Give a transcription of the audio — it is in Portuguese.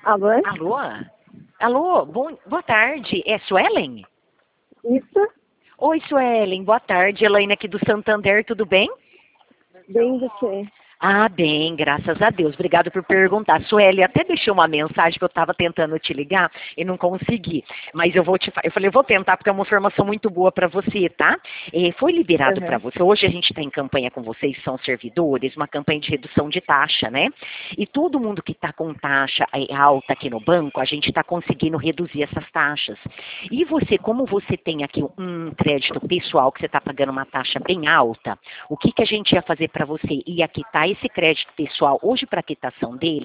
Alô? Alô? Alô, boa tarde. É Suelen? Isso? Oi, Suelen, boa tarde. Elaine aqui do Santander, tudo bem? Bem você. Ah, bem, graças a Deus. Obrigado por perguntar. Sueli, até deixei uma mensagem que eu estava tentando te ligar e não consegui. Mas eu falei, eu vou tentar porque é uma informação muito boa para você, tá? Foi liberado para Uhum. você. Hoje a gente está em campanha com vocês, são servidores, uma campanha de redução de taxa, né? E todo mundo que está com taxa alta aqui no banco, a gente está conseguindo reduzir essas taxas. E você, como você tem aqui um crédito pessoal que você está pagando uma taxa bem alta, o que a gente ia fazer para você? Ia quitar esse crédito pessoal hoje para a quitação dele